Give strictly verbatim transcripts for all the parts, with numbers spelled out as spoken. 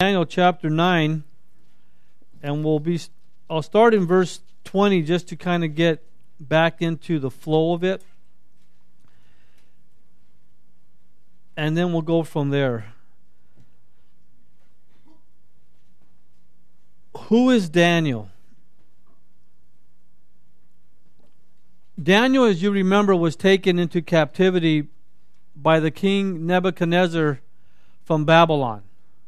Daniel chapter nine, and we'll be. I'll start in verse twenty just to kind of get back into the flow of it, and then we'll go from there. Who is Daniel? Daniel, as you remember, was taken into captivity by the king Nebuchadnezzar from Babylon.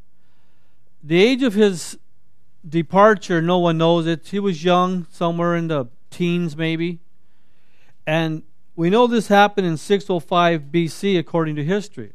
The age of his departure, no one knows it. He was young, somewhere in the teens maybe. And we know this happened in six oh five B C according to history.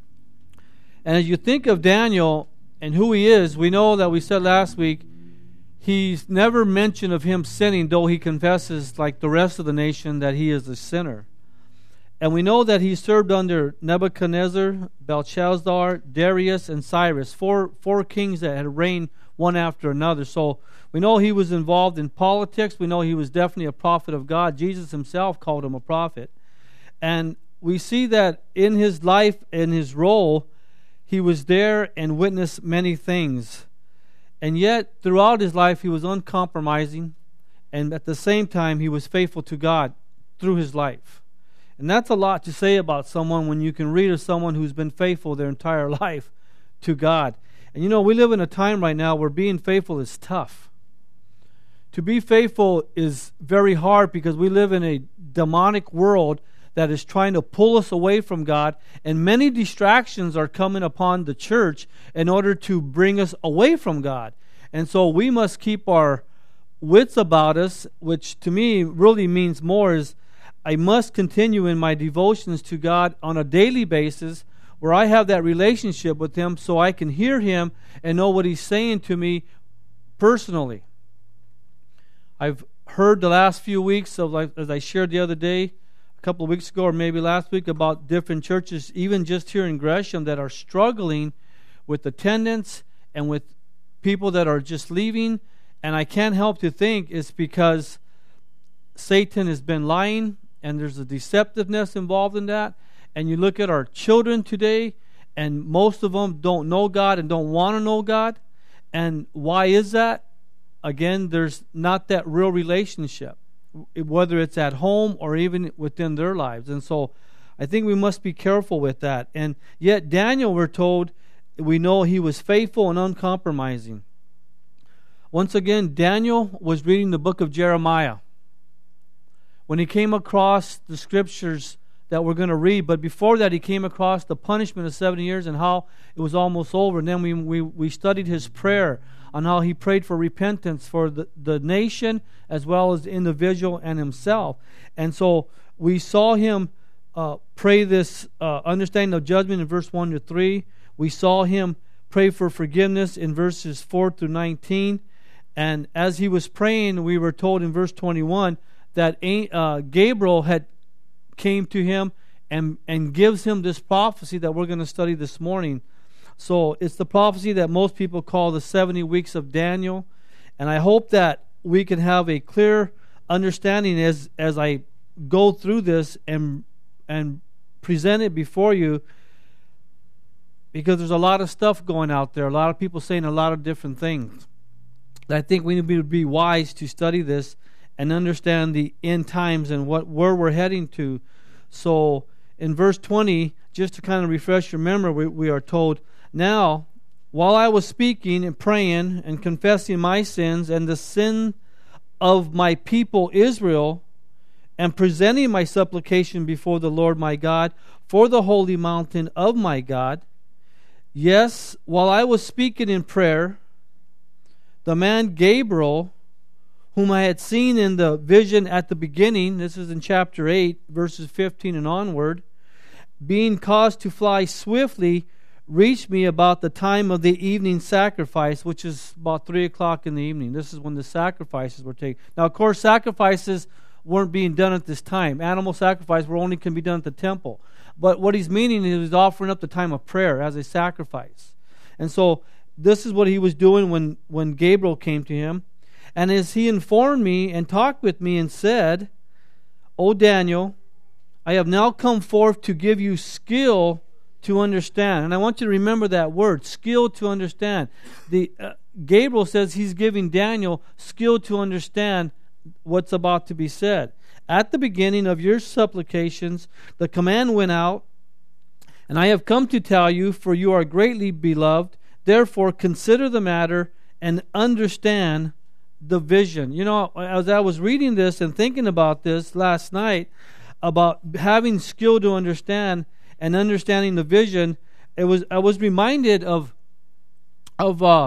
And as you think of Daniel and who he is, we know that we said last week, he's never mentioned of him sinning, though he confesses, like the rest of the nation, that he is a sinner. And we know that he served under Nebuchadnezzar, Belshazzar, Darius, and Cyrus, four, four kings that had reigned one after another. So we know he was involved in politics. We know he was definitely a prophet of God. Jesus himself called him a prophet. And we see that in his life, in his role, he was there and witnessed many things. And yet, throughout his life, he was uncompromising, and at the same time, he was faithful to God through his life. And that's a lot to say about someone when you can read of someone who's been faithful their entire life to God. And you know, we live in a time right now where being faithful is tough. To be faithful is very hard because we live in a demonic world that is trying to pull us away from God, and many distractions are coming upon the church in order to bring us away from God. And so we must keep our wits about us, which to me really means more is I must continue in my devotions to God on a daily basis where I have that relationship with Him so I can hear Him and know what He's saying to me personally. I've heard the last few weeks, of like, as I shared the other day, couple of weeks ago or maybe last week, about different churches, even just here in Gresham, that are struggling with attendance and with people that are just leaving. And I can't help to think it's because Satan has been lying and there's a deceptiveness involved in that. And you look at our children today, and most of them don't know God and don't want to know God. And why is that? Again, there's not that real relationship, whether it's at home or even within their lives. And so I think we must be careful with that. And yet Daniel, we're told, we know he was faithful and uncompromising. Once again, Daniel was reading the book of Jeremiah when he came across the scriptures that we're going to read. But before that, he came across the punishment of seventy years and how it was almost over. And then we, we, we studied his prayer on how he prayed for repentance for the, the nation as well as the individual and himself. And so we saw him uh, pray this uh, understanding of judgment in verse one to three. We saw him pray for forgiveness in verses four through nineteen. And as he was praying, we were told in verse twenty-one that uh, Gabriel had came to him and, and gives him this prophecy that we're going to study this morning. So it's the prophecy that most people call the seventy weeks of Daniel. And I hope that we can have a clear understanding as as I go through this and and present it before you, because there's a lot of stuff going out there, a lot of people saying a lot of different things. I think we need to be wise to study this and understand the end times and what where we're heading to. So in verse twenty, just to kind of refresh your memory, we, we are told, "Now, while I was speaking and praying and confessing my sins and the sin of my people Israel, and presenting my supplication before the Lord my God for the holy mountain of my God, yes, while I was speaking in prayer, the man Gabriel, whom I had seen in the vision at the beginning," this is in chapter eight, verses fifteen and onward, "being caused to fly swiftly, reached me about the time of the evening sacrifice," which is about three o'clock in the evening. This is when the sacrifices were taken. Now, of course, sacrifices weren't being done at this time. Animal sacrifice were only can be done at the temple. But what he's meaning is he's offering up the time of prayer as a sacrifice. And so this is what he was doing when, when Gabriel came to him. "And as he informed me and talked with me and said, O Daniel, I have now come forth to give you skill to understand. And I want you to remember that word, skill to understand. The uh, Gabriel says he's giving Daniel skill to understand what's about to be said. At the beginning of your supplications, the command went out, and I have come to tell you, for you are greatly beloved. Therefore, consider the matter and understand the vision. You know, as I was reading this and thinking about this last night, about having skill to understand and understanding the vision, it was I was reminded of of uh,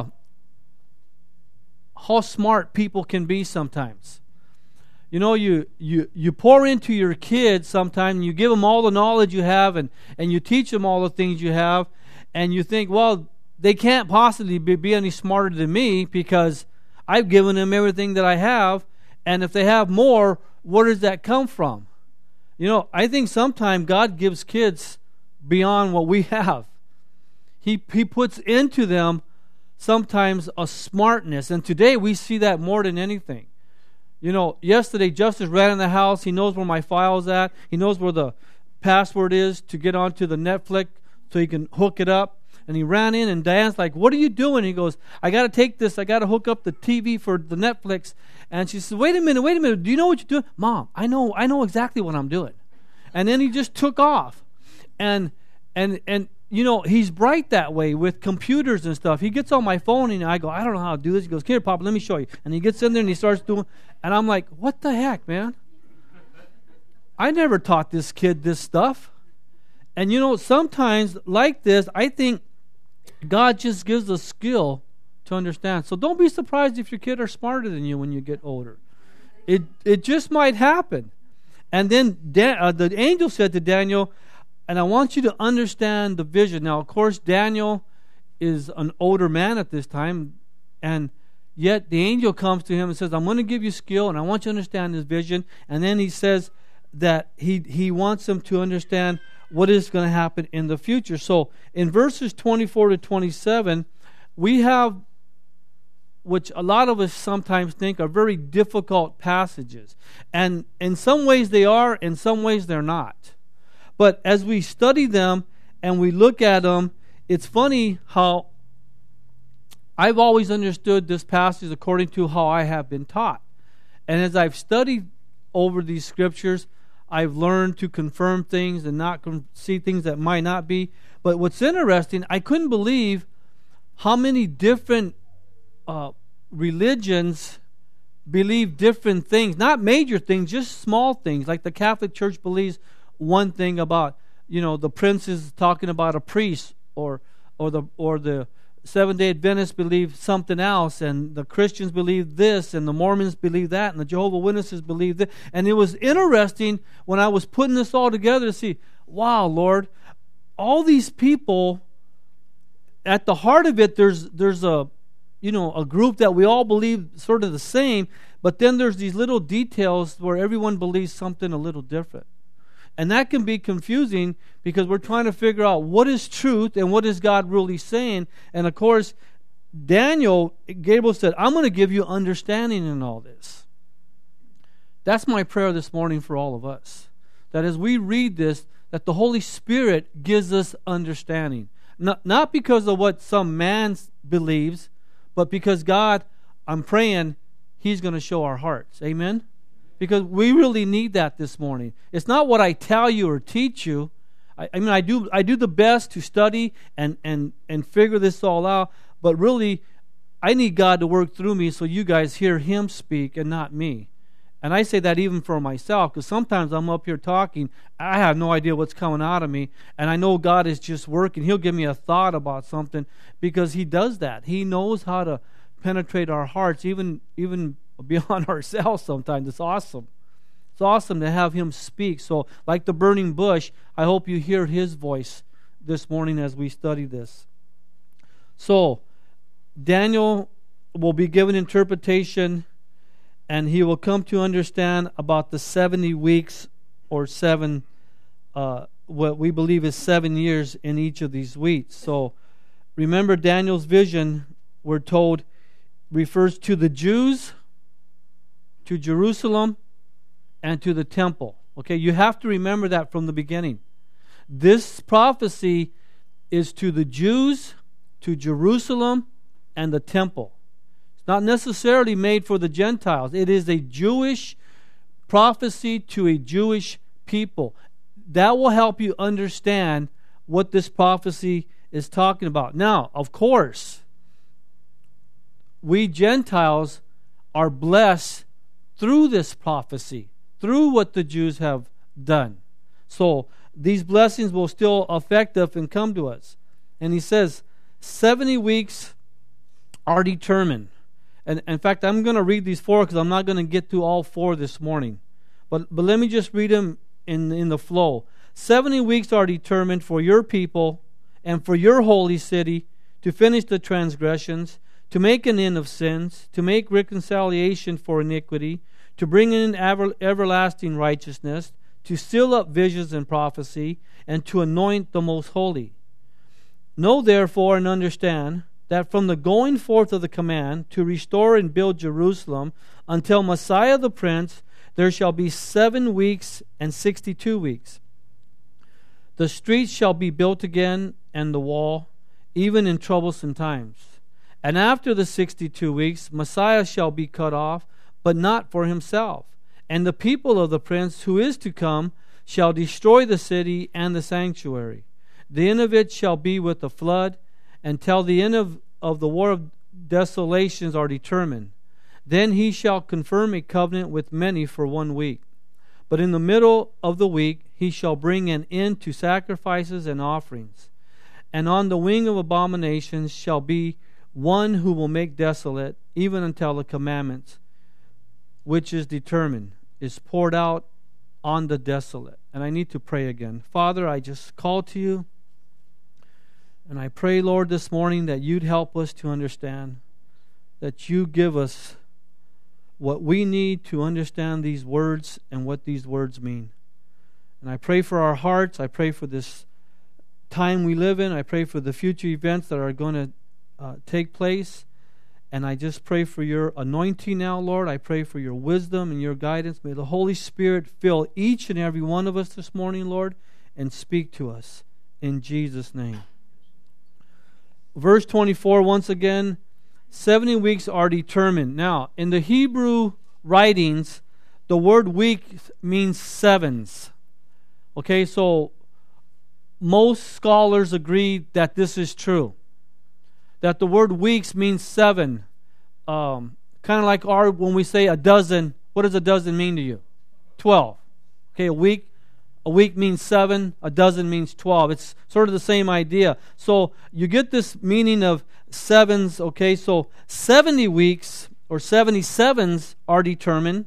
how smart people can be sometimes. You know, you, you, you pour into your kids sometimes, and you give them all the knowledge you have, and, and you teach them all the things you have, and you think, well, they can't possibly be, be any smarter than me because I've given them everything that I have, and if they have more, where does that come from? You know, I think sometimes God gives kids beyond what we have. He, he puts into them sometimes a smartness, and today we see that more than anything. You know, yesterday Justice ran in the house. He knows where my file's at. He knows where the password is to get onto the Netflix so he can hook it up. And he ran in, and Diane's like, what are you doing? He goes, I got to take this. I got to hook up the T V for the Netflix. And she says, wait a minute, wait a minute. Do you know what you're doing? Mom, I know I know exactly what I'm doing. And then he just took off. And, and, and you know, he's bright that way with computers and stuff. He gets on my phone, and I go, I don't know how to do this. He goes, here, Papa, let me show you. And he gets in there, and he starts doing, and I'm like, what the heck, man? I never taught this kid this stuff. And, you know, sometimes like this, I think God just gives us skill to understand. So don't be surprised if your kids are smarter than you when you get older. It it just might happen. And then Dan, uh, the angel said to Daniel, and I want you to understand the vision. Now, of course, Daniel is an older man at this time, and yet the angel comes to him and says, I'm going to give you skill, and I want you to understand this vision. And then he says that he, he wants him to understand what is going to happen in the future. So in verses twenty-four to twenty-seven, we have, which a lot of us sometimes think are very difficult passages. And in some ways they are, in some ways they're not. But as we study them and we look at them, it's funny how I've always understood this passage according to how I have been taught. And as I've studied over these scriptures, I've learned to confirm things and not con- see things that might not be. But what's interesting, I couldn't believe how many different uh, religions believe different things. Not major things, just small things. Like the Catholic Church believes one thing about, you know, the prince is talking about a priest, or or the or the Seventh-day Adventists believe something else, and the Christians believe this, and the Mormons believe that, and the Jehovah's Witnesses believe this. And it was interesting when I was putting this all together to see, wow, Lord, all these people, at the heart of it, there's there's a you know a group that we all believe sort of the same, but then there's these little details where everyone believes something a little different. And that can be confusing because we're trying to figure out what is truth and what is God really saying. And of course, Daniel, Gabriel said, I'm going to give you understanding in all this. That's my prayer this morning for all of us. That as we read this, that the Holy Spirit gives us understanding. Not, not because of what some man believes, but because God, I'm praying, He's going to show our hearts. Amen? Because we really need that this morning. It's not what I tell you or teach you. I, I mean, I do I do the best to study and, and, and figure this all out, but really, I need God to work through me so you guys hear Him speak and not me. And I say that even for myself, because sometimes I'm up here talking, I have no idea what's coming out of me, and I know God is just working. He'll give me a thought about something, because He does that. He knows how to penetrate our hearts, even even beyond ourselves sometimes. It's awesome. It's awesome to have Him speak. So, like the burning bush, I hope you hear His voice this morning as we study this. So, Daniel will be given interpretation, and he will come to understand about the seventy weeks, or seven, uh, what we believe is seven years in each of these weeks. So, remember Daniel's vision, we're told, refers to the Jews, to Jerusalem, and to the temple. Okay, you have to remember that from the beginning. This prophecy is to the Jews, to Jerusalem, and the temple. It's not necessarily made for the Gentiles. It is a Jewish prophecy to a Jewish people. That will help you understand what this prophecy is talking about. Now, of course, we Gentiles are blessed through this prophecy, through what the Jews have done. So these blessings will still affect us and come to us. And he says, seventy weeks are determined. And in fact, I'm going to read these four because I'm not going to get to all four this morning. But but let me just read them in, in the flow. seventy weeks are determined for your people and for your holy city to finish the transgressions, to make an end of sins, to make reconciliation for iniquity, to bring in ever, everlasting righteousness, to seal up visions and prophecy, and to anoint the most holy. Know therefore and understand that from the going forth of the command to restore and build Jerusalem until Messiah the Prince, there shall be seven weeks and sixty-two weeks. The streets shall be built again, and the wall, even in troublesome times. And after the sixty-two weeks, Messiah shall be cut off, but not for himself. And the people of the prince who is to come shall destroy the city and the sanctuary. The end of it shall be with the flood, until the end of, of the war of desolations are determined. Then he shall confirm a covenant with many for one week. But in the middle of the week he shall bring an end to sacrifices and offerings. And on the wing of abominations shall be one who will make desolate, even until the commandments, which is determined, is poured out on the desolate. And I need to pray again. Father, I just call to you, and I pray, Lord, this morning that you'd help us to understand, that you give us what we need to understand these words and what these words mean. And I pray for our hearts. I pray for this time we live in. I pray for the future events that are going to uh, take place. And I just pray for your anointing now, Lord. I pray for your wisdom and your guidance. May the Holy Spirit fill each and every one of us this morning, Lord, and speak to us in Jesus' name. Verse twenty-four, once again, seventy weeks are determined. Now, in the Hebrew writings, the word week means sevens. Okay, so most scholars agree that this is true. That the word weeks means seven. Um, kind of like our, when we say a dozen, what does a dozen mean to you? Twelve. Okay, a week. A week means seven, a dozen means twelve. It's sort of the same idea. So you get this meaning of sevens, okay? So seventy weeks or seventy-sevens are determined.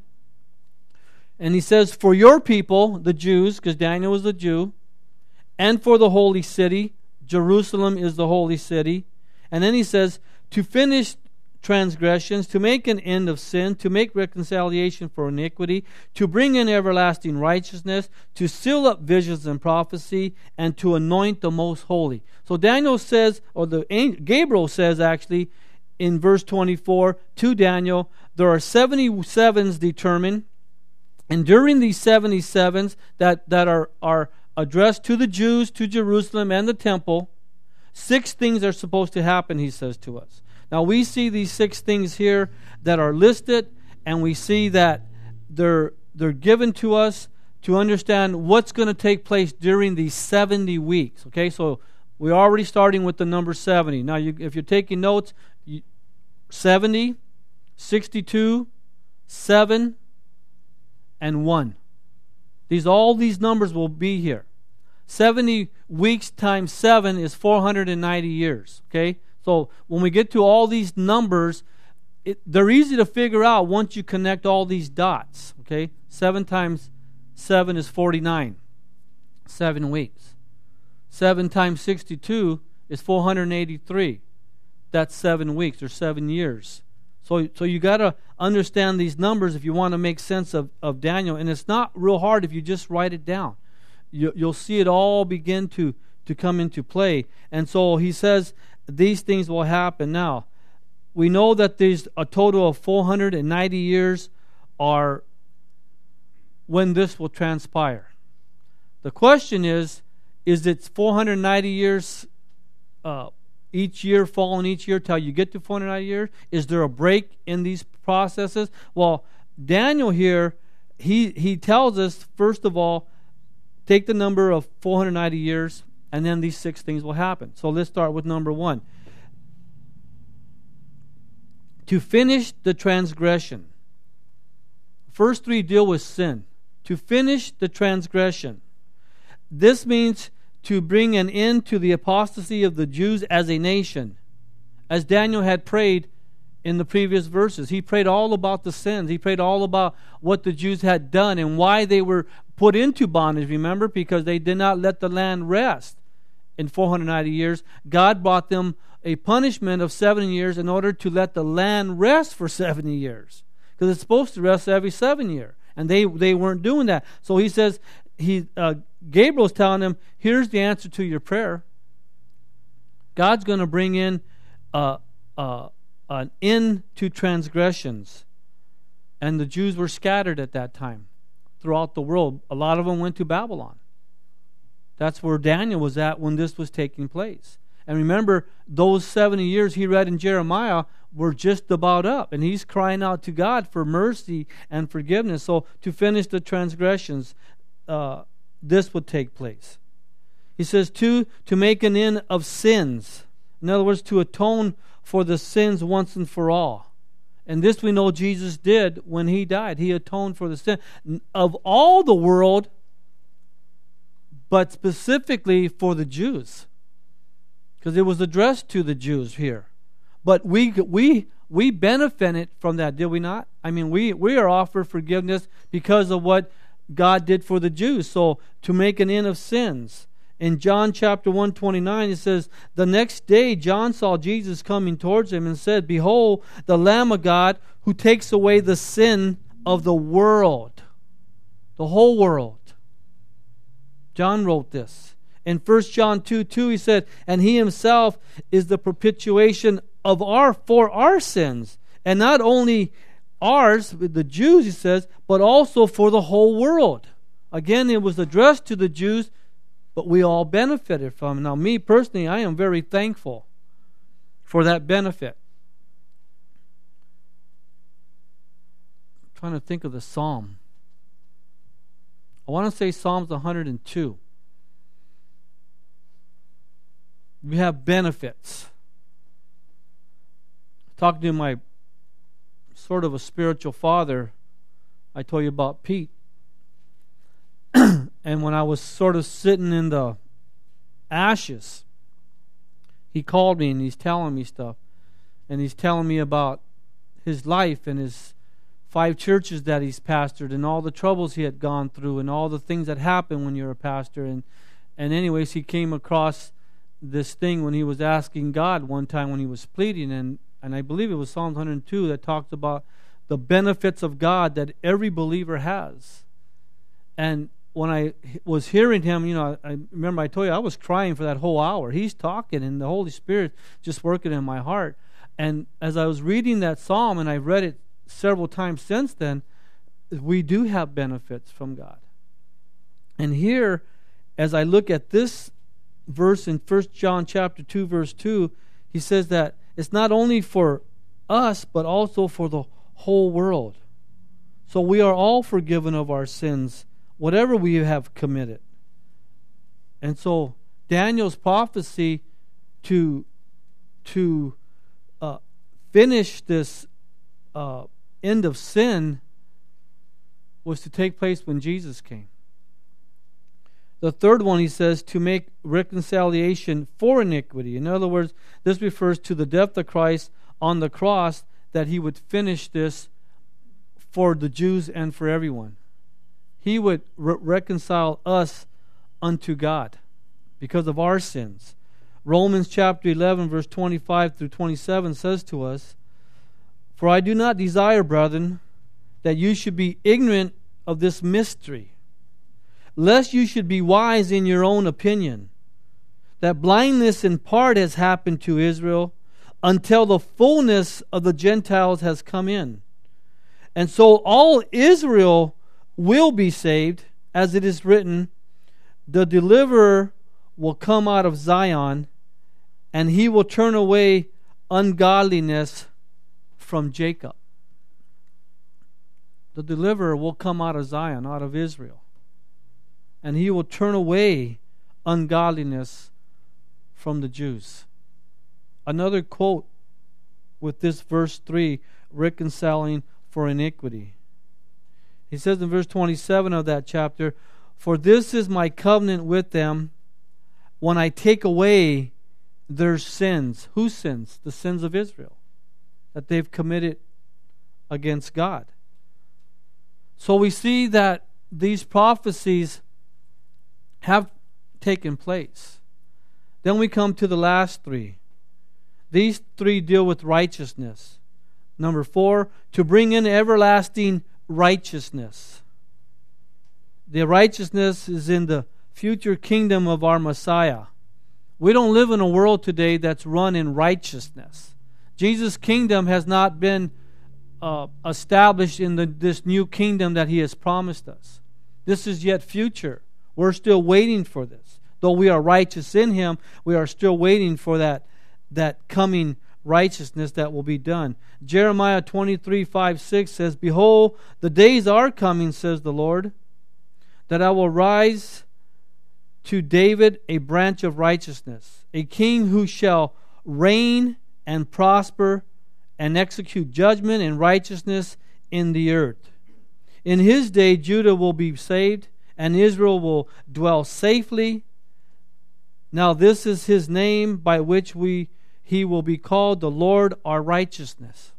And he says, for your people, the Jews, because Daniel was a Jew, and for the holy city, Jerusalem is the holy city. And then he says, to finish transgressions, to make an end of sin, to make reconciliation for iniquity, to bring in everlasting righteousness, to seal up visions and prophecy, and to anoint the most holy. So Daniel says, or the angel, Gabriel says actually, in verse twenty-four to Daniel, there are seventy-sevens determined, and during these seventy-sevens that, that are, are addressed to the Jews, to Jerusalem and the temple, six things are supposed to happen, he says to us. Now we see these six things here that are listed, and we see that they're they're given to us to understand what's going to take place during these seventy weeks. Okay, so we're already starting with the number seventy. Now, you, if you're taking notes, you, seventy, sixty-two, seven, and one. These all these numbers will be here. seventy weeks times seven is four hundred ninety years. Okay. So when we get to all these numbers, it, they're easy to figure out once you connect all these dots. Okay, seven times seven is forty-nine. Seven weeks. Seven times sixty-two is four hundred eighty-three. That's seven weeks or seven years. So, so you got to understand these numbers if you want to make sense of, of Daniel. And it's not real hard if you just write it down. You, you'll see it all begin to, to come into play. And so he says these things will happen. Now, we know that there's a total of four hundred ninety years are when this will transpire. The question is, is it four hundred ninety years uh, each year falling each year till you get to four hundred ninety years? Is there a break in these processes? Well, Daniel here, he he tells us, first of all, take the number of four hundred ninety years, and then these six things will happen. So let's start with number one. To finish the transgression. First three deal with sin. To finish the transgression. This means to bring an end to the apostasy of the Jews as a nation. As Daniel had prayed in the previous verses. He prayed all about the sins. He prayed all about what the Jews had done and why they were put into bondage, remember? Because they did not let the land rest in four hundred ninety years. God brought them a punishment of seventy years in order to let the land rest for seventy years. Because it's supposed to rest every seven year. And they, they weren't doing that. So he says, he uh, Gabriel's telling them, here's the answer to your prayer. God's going to bring in uh, uh, an end to transgressions. And the Jews were scattered at that time throughout the world. A lot of them went to Babylon. That's where Daniel was at when this was taking place. And remember, those seventy years he read in Jeremiah were just about up. And he's crying out to God for mercy and forgiveness. So to finish the transgressions, uh, this would take place. He says, two, to make an end of sins. In other words, to atone for the sins once and for all. And this we know Jesus did when he died. He atoned for the sin of all the world, but specifically for the Jews. Because it was addressed to the Jews here. But we we we benefited from that, did we not? I mean, we, we are offered forgiveness because of what God did for the Jews. So, to make an end of sins. In John chapter one twenty-nine, it says, the next day John saw Jesus coming towards him and said, behold, the Lamb of God who takes away the sin of the world. The whole world. John wrote this. In First John two two, he said, and he himself is the propitiation of our for our sins. And not only ours, with the Jews, he says, but also for the whole world. Again, it was addressed to the Jews, but we all benefited from it. Now, me personally, I am very thankful for that benefit. I'm trying to think of the psalm. I want to say Psalms one hundred two. We have benefits. Talking to my sort of a spiritual father, I told you about Pete. And when I was sort of sitting in the ashes, he called me and he's telling me stuff. And he's telling me about his life and his five churches that he's pastored and all the troubles he had gone through and all the things that happen when you're a pastor. And, and anyways, he came across this thing when he was asking God one time when he was pleading. And, and I believe it was Psalm one hundred two that talks about the benefits of God that every believer has. And when I was hearing him, you know, I remember I told you I was crying for that whole hour. He's talking and the Holy Spirit just working in my heart. And as I was reading that psalm, and I've read it several times since then, we do have benefits from God. And here, as I look at this verse in First John chapter two, verse two, he says that it's not only for us, but also for the whole world. So we are all forgiven of our sins, whatever we have committed. And so Daniel's prophecy to to uh, finish this uh, end of sin was to take place when Jesus came. The third one, he says, to make reconciliation for iniquity. In other words, this refers to the death of Christ on the cross, that he would finish this for the Jews and for everyone. He would re- reconcile us unto God because of our sins. Romans chapter eleven, verse twenty-five through twenty-seven says to us, for I do not desire, brethren, that you should be ignorant of this mystery, lest you should be wise in your own opinion, that blindness in part has happened to Israel until the fullness of the Gentiles has come in. And so all Israel will be saved, as it is written, the deliverer will come out of Zion, and he will turn away ungodliness from Jacob. The deliverer will come out of Zion, out of Israel. And he will turn away ungodliness from the Jews. Another quote with this verse three, reconciling for iniquity. He says in verse twenty-seven of that chapter, "For this is my covenant with them when I take away their sins." Whose sins? The sins of Israel that they've committed against God. So we see that these prophecies have taken place. Then we come to the last three. These three deal with righteousness. Number four, to bring in everlasting righteousness. The righteousness is in the future kingdom of our Messiah. We don't live in a world today that's run in righteousness. Jesus' kingdom has not been uh, established in the, this new kingdom that He has promised us. This is yet future. We're still waiting for this. Though we are righteous in Him, we are still waiting for that, that coming righteousness that will be done. Jeremiah twenty-three, five, six says, "Behold, the days are coming, says the Lord, that I will rise to David a branch of righteousness, a king who shall reign and prosper and execute judgment and righteousness in the earth. In his day Judah will be saved, and Israel will dwell safely. Now this is his name by which we he will be called, the Lord our righteousness."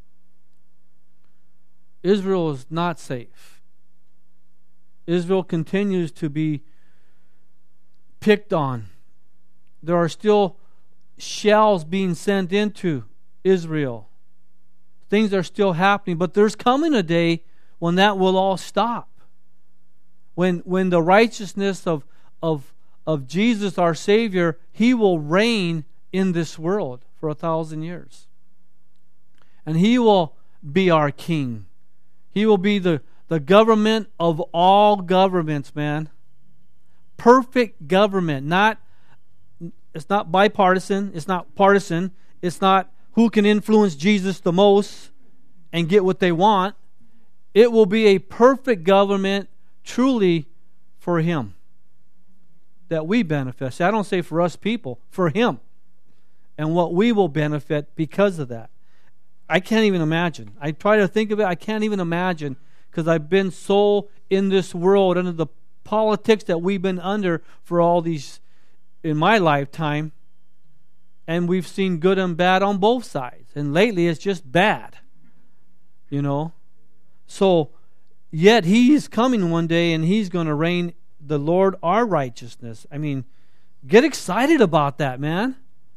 Israel is not safe. Israel continues to be picked on. There are still shells being sent into Israel. Things are still happening, but there's coming a day when that will all stop. When when the righteousness of of of Jesus our Savior, He will reign in this world for a thousand years. And He will be our King. He will be the, the government of all governments, man. Perfect government. Not it's not bipartisan, it's not partisan, it's not who can influence Jesus the most and get what they want. It will be a perfect government truly for Him that we benefit. See, I don't say for us people, for Him. And what we will benefit because of that. I can't even imagine. I try to think of it, I can't even imagine, because I've been so in this world, under the politics that we've been under for all these, in my lifetime, and we've seen good and bad on both sides. And lately it's just bad. You know? So, yet He is coming one day and He's going to reign, the Lord our righteousness. I mean, get excited about that, man.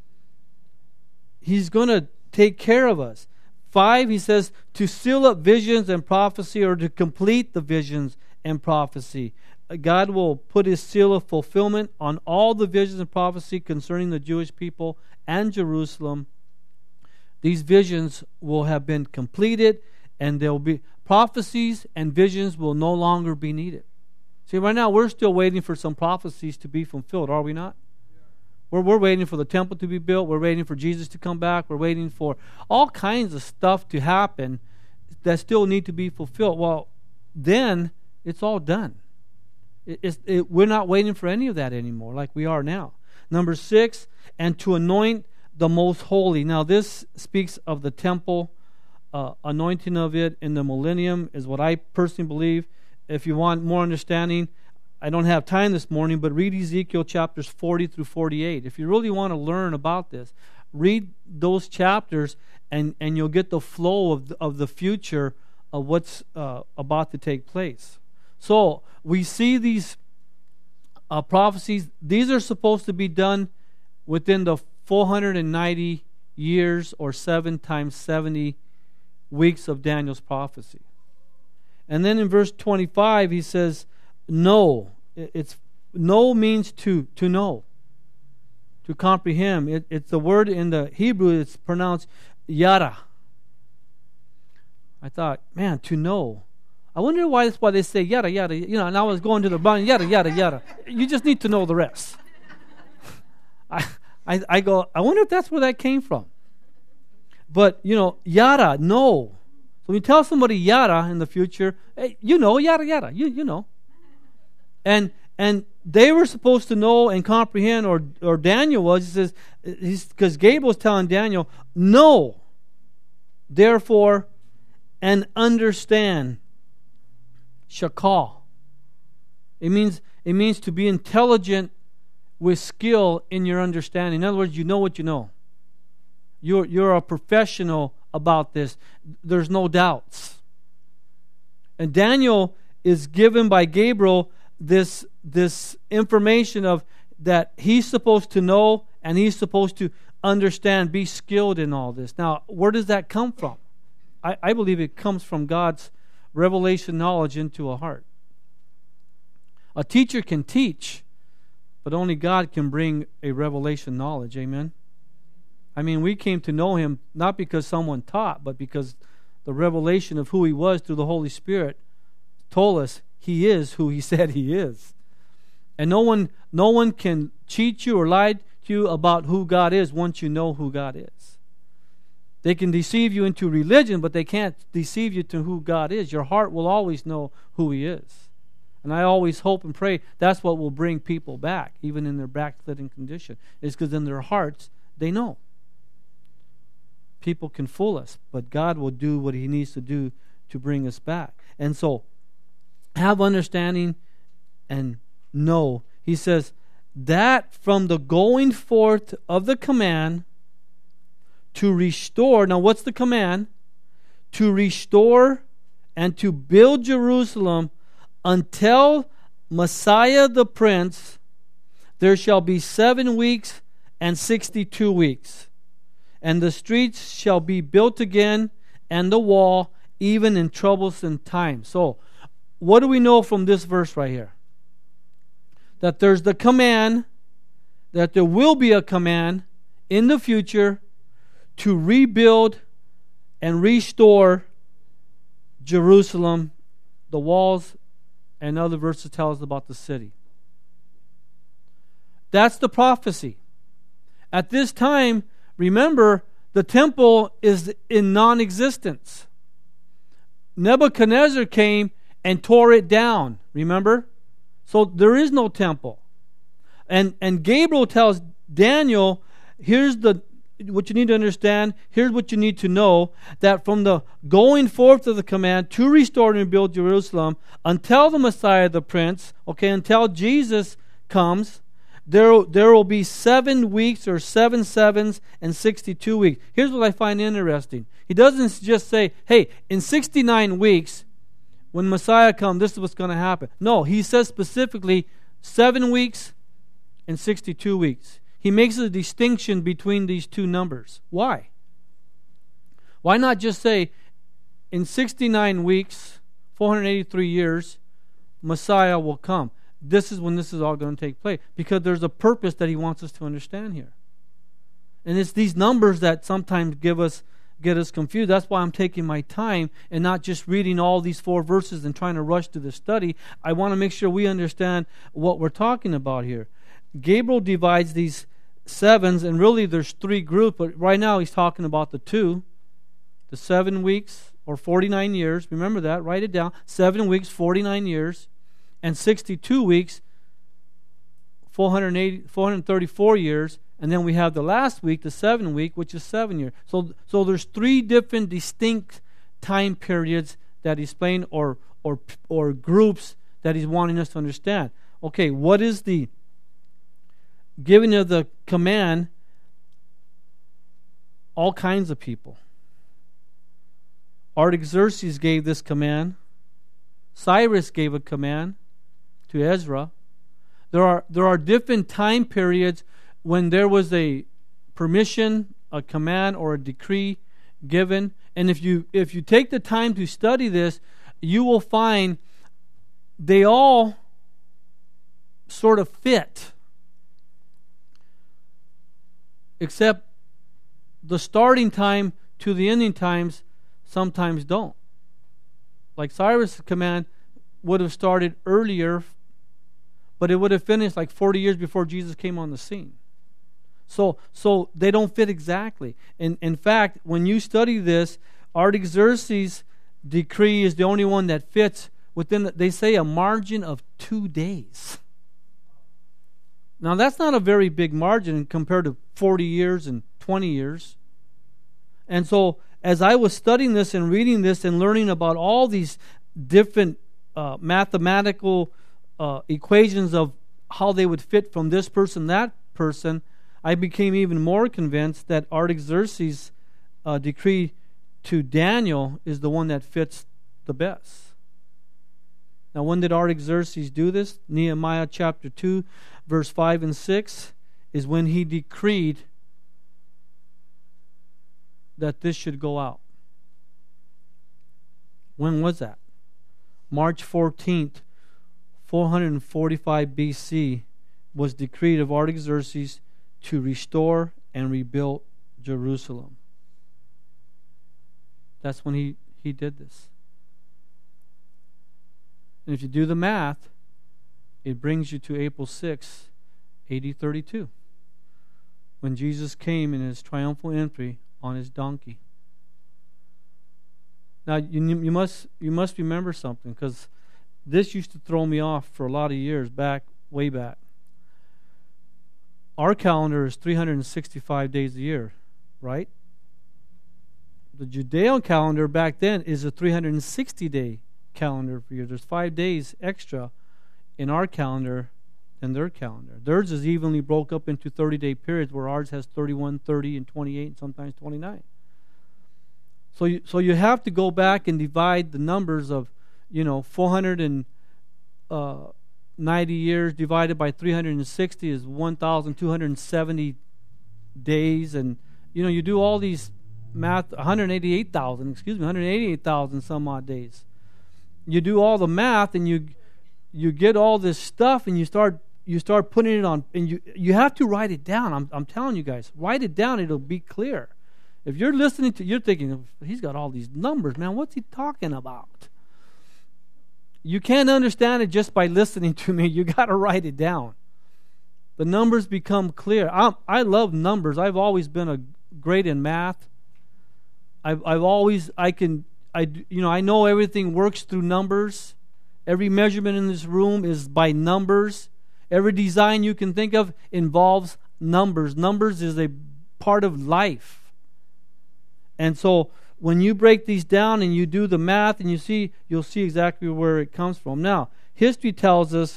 He's going to take care of us. Five, he says, to seal up visions and prophecy, or to complete the visions and prophecy. God will put His seal of fulfillment on all the visions and prophecy concerning the Jewish people and Jerusalem. These visions will have been completed, and there will be prophecies and visions will no longer be needed. See, right now we're still waiting for some prophecies to be fulfilled, are we not? We're, we're waiting for the temple to be built. We're waiting for Jesus to come back. We're waiting for all kinds of stuff to happen that still need to be fulfilled. Well, then it's all done. It, it's, it, we're not waiting for any of that anymore like we are now. Number six, and to anoint the most holy. Now this speaks of the temple. Uh, anointing of it in the millennium is what I personally believe. If you want more understanding, I don't have time this morning, but read Ezekiel chapters forty through forty-eight. If you really want to learn about this, read those chapters and, and you'll get the flow of the, of the future of what's uh, about to take place. So we see these uh, prophecies. These are supposed to be done within the four hundred ninety years, or seven times seventy weeks of Daniel's prophecy. And then in verse twenty-five he says, know. It's know means to to know, to comprehend. It, it's the word in the Hebrew, it's pronounced yada. I thought, man, to know. I wonder why that's why they say yada yada. You know, and I was going to the Bible, yada yada yada. You just need to know the rest. I I, I go, I wonder if that's where that came from. But, you know, yada, no. So when you tell somebody yada in the future, hey, you know, yada, yada, you you know. And and they were supposed to know and comprehend, or or Daniel was, he says, he's because Gabriel was telling Daniel, know, therefore, and understand. Shakal. It means it means to be intelligent with skill in your understanding. In other words, you know what you know. You're you're a professional about this. There's no doubts. And Daniel is given by Gabriel this this information of that he's supposed to know and he's supposed to understand, be skilled in all this. Now, where does that come from? I, I believe it comes from God's revelation knowledge into a heart. A teacher can teach, but only God can bring a revelation knowledge. Amen? I mean, we came to know Him not because someone taught, but because the revelation of who He was through the Holy Spirit told us He is who He said He is. And no one, no one can cheat you or lie to you about who God is once you know who God is. They can deceive you into religion, but they can't deceive you to who God is. Your heart will always know who He is. And I always hope and pray that's what will bring people back, even in their backslidden condition, is because in their hearts they know. People can fool us, but God will do what He needs to do to bring us back. And so, have understanding and know. He says, that from the going forth of the command to restore. Now, what's the command? To restore and to build Jerusalem until Messiah the Prince, there shall be seven weeks and sixty-two weeks. And the streets shall be built again, and the wall, even in troublesome times. So, what do we know from this verse right here? That there's the command, that there will be a command in the future to rebuild and restore Jerusalem, the walls, and other verses tell us about the city. That's the prophecy. At this time, remember, the temple is in non-existence. Nebuchadnezzar came and tore it down. Remember? So there is no temple. And and Gabriel tells Daniel, here's the what you need to understand, here's what you need to know, that from the going forth of the command to restore and rebuild Jerusalem until the Messiah the Prince, okay, until Jesus comes, There, there will be seven weeks or seven sevens and sixty-two weeks. Here's what I find interesting. He doesn't just say, hey, in sixty-nine weeks, when Messiah comes, this is what's going to happen. No, he says specifically seven weeks and sixty-two weeks. He makes a distinction between these two numbers. Why? Why not just say, in sixty-nine weeks, four hundred eighty-three years, Messiah will come? This is when this is all going to take place. Because there's a purpose that He wants us to understand here. And it's these numbers that sometimes give us, get us confused. That's why I'm taking my time and not just reading all these four verses and trying to rush to the study. I want to make sure we understand what we're talking about here. Gabriel divides these sevens, and really there's three groups, but right now he's talking about the two. The seven weeks or forty-nine years. Remember that. Write it down. Seven weeks, forty-nine years. And sixty-two weeks, four hundred eighty, four hundred thirty-four years, and then we have the last week, the seven week, which is seven years. So, so there's three different distinct time periods that he's playing, or or or groups that he's wanting us to understand. Okay, what is the giving of the command? All kinds of people. Artaxerxes gave this command. Cyrus gave a command to Ezra. There are there are different time periods when there was a permission, a command, or a decree given. And if you if you take the time to study this, you will find they all sort of fit. Except the starting time to the ending times sometimes don't. Like Cyrus' command would have started earlier, but it would have finished like forty years before Jesus came on the scene. So so they don't fit exactly. In, in fact, when you study this, Artaxerxes' decree is the only one that fits within, the, they say, a margin of two days. Now, that's not a very big margin compared to forty years and twenty years. And so, as I was studying this and reading this and learning about all these different uh, mathematical uh, equations of how they would fit from this person, that person, I became even more convinced that Artaxerxes' uh, decree to Daniel is the one that fits the best. Now, when did Artaxerxes do this? Nehemiah chapter two, verse five and six is when he decreed that this should go out. When was that? March fourteenth, four forty-five B C was decreed of Artaxerxes to restore and rebuild Jerusalem. That's when he, he did this. And if you do the math, it brings you to April sixth, A D thirty-two, when Jesus came in his triumphal entry on his donkey. Now, you, you must you must remember something, because this used to throw me off for a lot of years back, way back. Our calendar is three hundred sixty-five days a year, right? The Judean calendar back then is a three hundred sixty day calendar for you. There's five days extra in our calendar than their calendar. Theirs is evenly broke up into thirty day periods, where ours has thirty-one, thirty, and twenty-eight, and sometimes twenty-nine. So you, so you have to go back and divide the numbers of, you know, four hundred ninety years divided by three hundred sixty is one thousand two hundred seventy days. And, you know, you do all these math, one hundred eighty-eight thousand, excuse me, one hundred eighty-eight thousand some odd days. You do all the math, and you you get all this stuff, and you start you start putting it on, and you you have to write it down. I'm I'm telling you guys, write it down. It'll be clear. If you're listening to, you're thinking, he's got all these numbers, man. What's he talking about? You can't understand it just by listening to me. You got to write it down. The numbers become clear. I'm, I love numbers. I've always been a great in math. I've I've always I can I you know I know everything works through numbers. Every measurement in this room is by numbers. Every design you can think of involves numbers. Numbers is a part of life. And so when you break these down and you do the math and you see, you'll see exactly where it comes from. Now, history tells us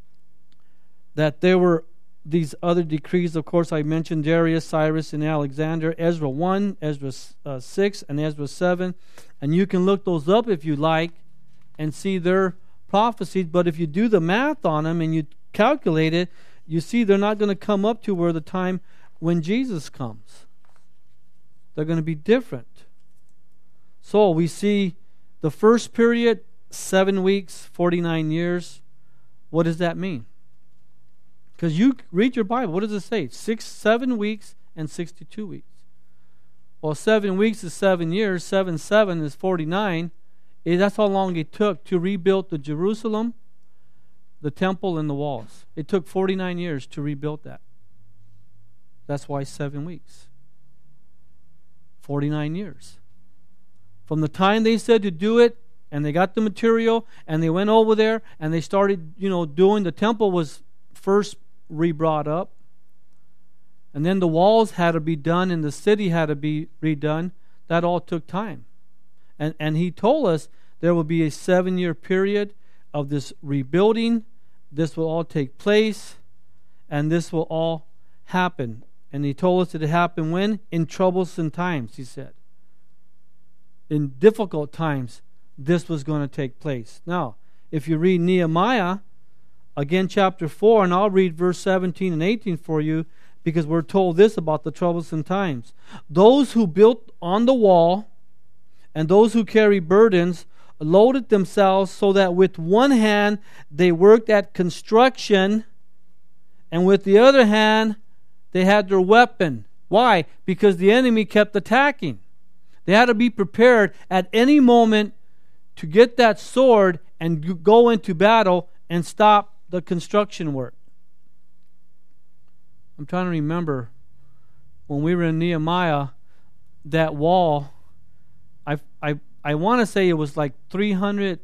that there were these other decrees. Of course, I mentioned Darius, Cyrus, and Alexander. Ezra one, Ezra uh, six, and Ezra seven. And you can look those up if you like and see their prophecies. But if you do the math on them and you calculate it, you see they're not going to come up to where the time when Jesus comes. They're going to be different. So we see the first period, seven weeks, forty-nine years. What does that mean? Because you read your Bible. What does it say? Six, seven weeks and sixty-two weeks. Well, seven weeks is seven years. Seven, seven is forty-nine. That's how long it took to rebuild the Jerusalem, the temple, and the walls. It took forty-nine years to rebuild that. That's why seven weeks. forty-nine years. From the time they said to do it, and they got the material, and they went over there, and they started, you know, doing, the temple was first re-brought up, and then the walls had to be done, and the city had to be redone. That all took time. And and he told us there will be a seven-year period of this rebuilding. This will all take place, and this will all happen. And he told us that it happened when? In troublesome times, he said. In difficult times, this was going to take place. Now, if you read Nehemiah, again chapter four, and I'll read verse seventeen and eighteen for you, because we're told this about the troublesome times. Those who built on the wall and those who carry burdens loaded themselves so that with one hand they worked at construction, and with the other hand they had their weapon. Why? Because the enemy kept attacking. They had to be prepared at any moment to get that sword and go into battle and stop the construction work. I'm trying to remember when we were in Nehemiah, that wall, I I I want to say it was like three hundred,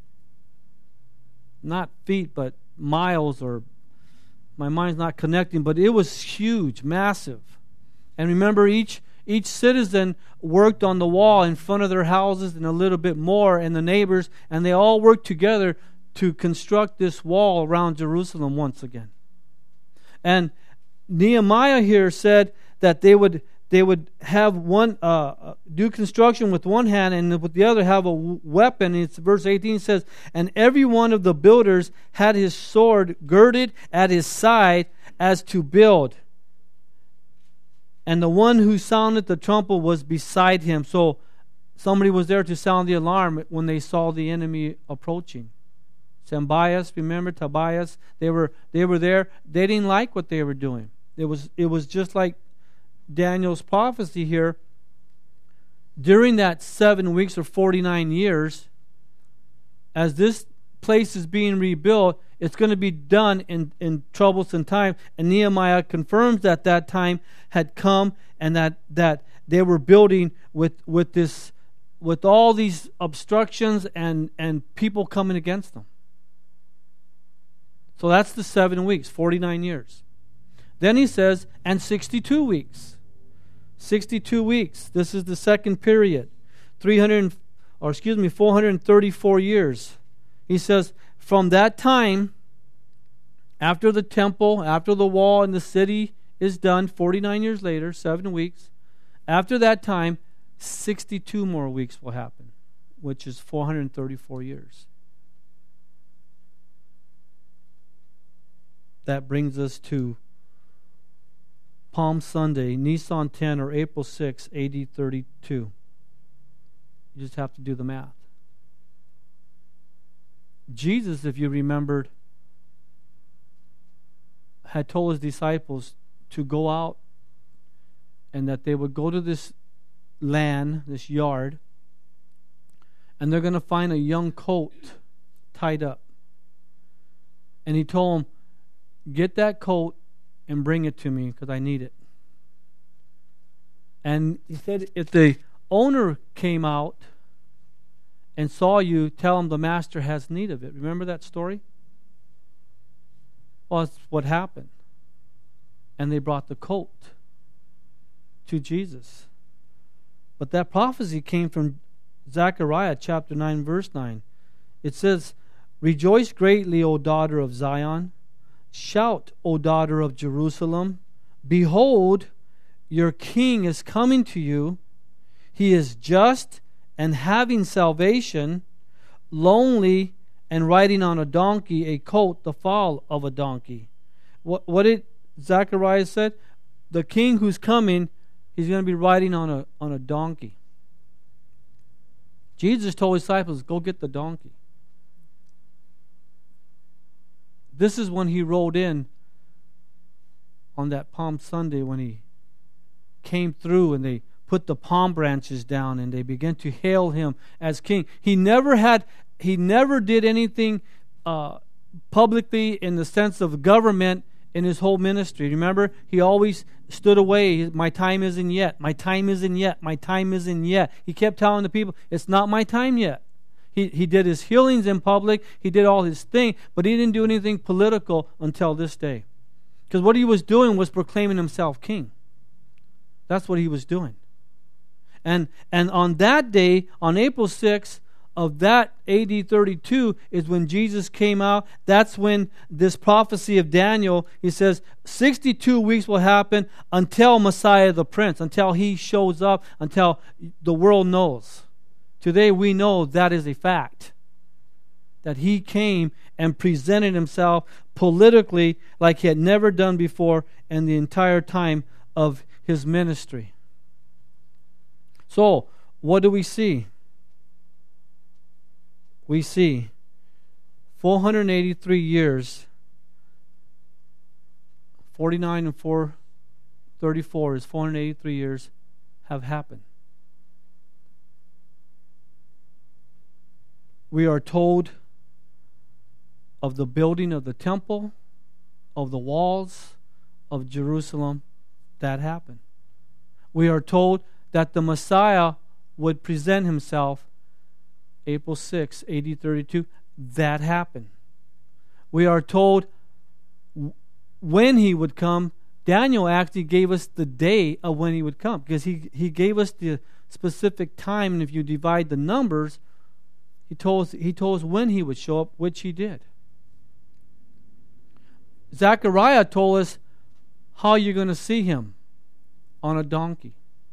not feet, but miles, or my mind's not connecting, but it was huge, massive. And remember, each each citizen worked on the wall in front of their houses and a little bit more, and the neighbors, and they all worked together to construct this wall around Jerusalem once again. And Nehemiah here said that they would they would have one uh, do construction with one hand, and with the other have a weapon. It's verse eighteen says, "And every one of the builders had his sword girded at his side as to build. And the one who sounded the trumpet was beside him." So somebody was there to sound the alarm when they saw the enemy approaching. Sambias, remember Tobias? They were they were there. They didn't like what they were doing. It was it was just like Daniel's prophecy here. During that seven weeks or forty-nine years, as this place is being rebuilt, it's going to be done in, in troublesome time. And Nehemiah confirms that that time had come, and that, that they were building with with this with all these obstructions and, and people coming against them. So that's the seven weeks, forty-nine years. Then he says, and sixty-two weeks. sixty-two weeks. This is the second period. three hundred, or excuse me, four hundred thirty-four years. He says, from that time, after the temple, after the wall and the city is done, forty-nine years later, seven weeks, after that time, sixty-two more weeks will happen, which is four hundred thirty-four years. That brings us to Palm Sunday, Nisan tenth, or April sixth, A D thirty-two. You just have to do the math. Jesus, if you remembered, had told his disciples to go out and that they would go to this land, this yard, and they're going to find a young colt tied up. And he told them, get that coat and bring it to me because I need it. And he said, if the owner came out and saw you, tell him the master has need of it. Remember that story? Well, that's what happened. And they brought the coat to Jesus. But that prophecy came from Zechariah chapter nine, verse nine. It says, "Rejoice greatly, O daughter of Zion. Shout, O daughter of Jerusalem. Behold, your king is coming to you. He is just and having salvation, lonely and riding on a donkey, a colt, the fall of a donkey." What, what did Zechariah said? The king who's coming, he's going to be riding on a on a donkey. Jesus told his disciples, go get the donkey. This is when he rode in on that Palm Sunday, when he came through and they put the palm branches down and they began to hail him as king. He never had, he never did anything uh, publicly in the sense of government in his whole ministry. Remember, he always stood away. My time isn't yet. My time isn't yet. My time isn't yet. He kept telling the people, it's not my time yet. He he did his healings in public. He did all his thing, but he didn't do anything political until this day. Because what he was doing was proclaiming himself king. That's what he was doing. And and on that day, on April sixth of that A D thirty-two, is when Jesus came out. That's when this prophecy of Daniel, he says, sixty-two weeks will happen until Messiah the Prince, until he shows up, until the world knows. Today we know that is a fact. That he came and presented himself politically like he had never done before in the entire time of his ministry. So, what do we see? We see four hundred eighty-three years, forty-nine and four thirty-four is four hundred eighty-three years, have happened. We are told of the building of the temple, of the walls of Jerusalem. That happened. We are told that the Messiah would present himself April sixth, A D thirty-two. That happened. We are told when he would come. Daniel actually gave us the day of when he would come, because he, he gave us the specific time, and if you divide the numbers, he told us, he told us when he would show up, which he did. Zechariah told us how you're going to see him, on a donkey.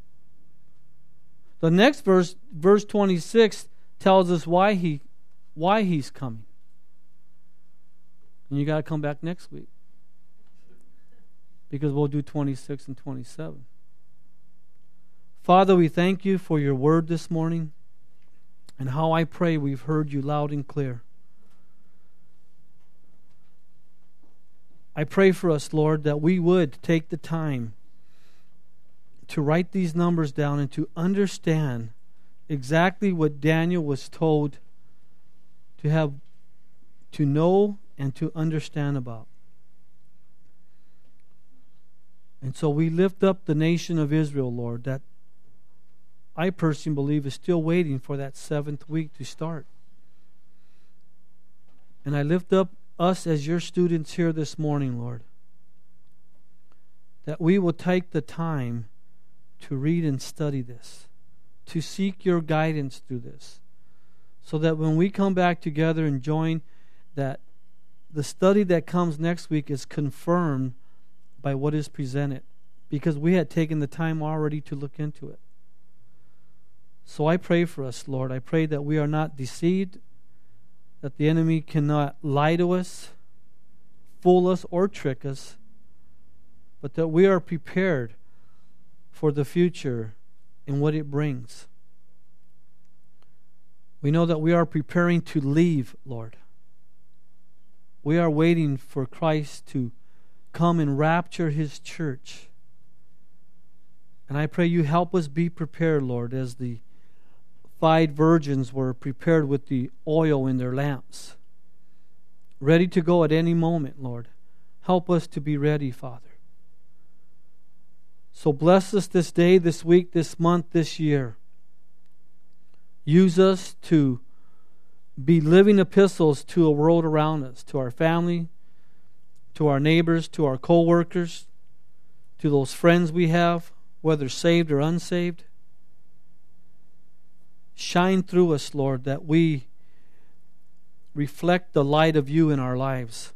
The next verse, verse twenty-six, tells us why he why he's coming. And you got to come back next week, because we'll do twenty-six and twenty-seven. Father, we thank you for your word this morning, and how I pray we've heard you loud and clear. I pray for us, Lord, that we would take the time to write these numbers down and to understand exactly what Daniel was told to have, to know and to understand about. And so we lift up the nation of Israel, Lord, that I personally believe is still waiting for that seventh week to start. And I lift up us as your students here this morning, Lord, that we will take the time to read and study this, to seek your guidance through this, so that when we come back together and join, that the study that comes next week is confirmed by what is presented, because we had taken the time already to look into it. So I pray for us, Lord. I pray that we are not deceived, that the enemy cannot lie to us, fool us, or trick us, but that we are prepared for the future and what it brings. We know that we are preparing to leave, Lord. We are waiting for Christ to come and rapture his church. And I pray you help us be prepared, Lord, as the five virgins were prepared with the oil in their lamps, ready to go at any moment, Lord. Help us to be ready, Father. So bless us this day, this week, this month, this year. Use us to be living epistles to a world around us, to our family, to our neighbors, to our co-workers, to those friends we have, whether saved or unsaved. Shine through us, Lord, that we reflect the light of you in our lives.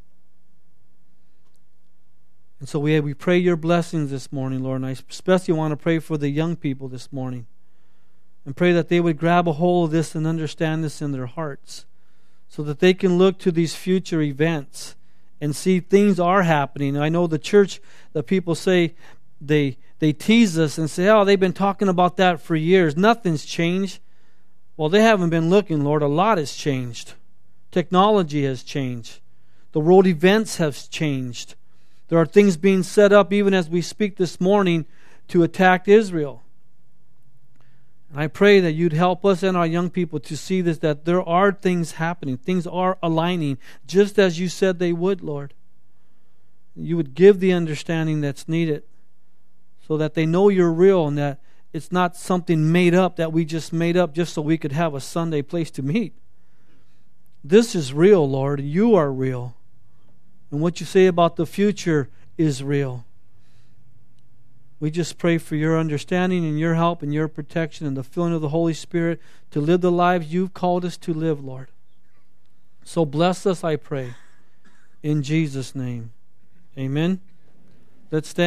And so we, we pray your blessings this morning, Lord. And I especially want to pray for the young people this morning. And pray that they would grab a hold of this and understand this in their hearts, so that they can look to these future events and see things are happening. I know the church, the people say, they, they tease us and say, oh, they've been talking about that for years. Nothing's changed. Well, they haven't been looking, Lord. A lot has changed. Technology has changed. The world events have changed. There are things being set up even as we speak this morning to attack Israel. And I pray that you'd help us and our young people to see this, that there are things happening. Things are aligning just as you said they would, Lord. You would give the understanding that's needed so that they know you're real and that it's not something made up that we just made up just so we could have a Sunday place to meet. This is real, Lord. You are real. And what you say about the future is real. We just pray for your understanding and your help and your protection and the filling of the Holy Spirit to live the lives you've called us to live, Lord. So bless us, I pray. In Jesus' name. Amen. Let's stand.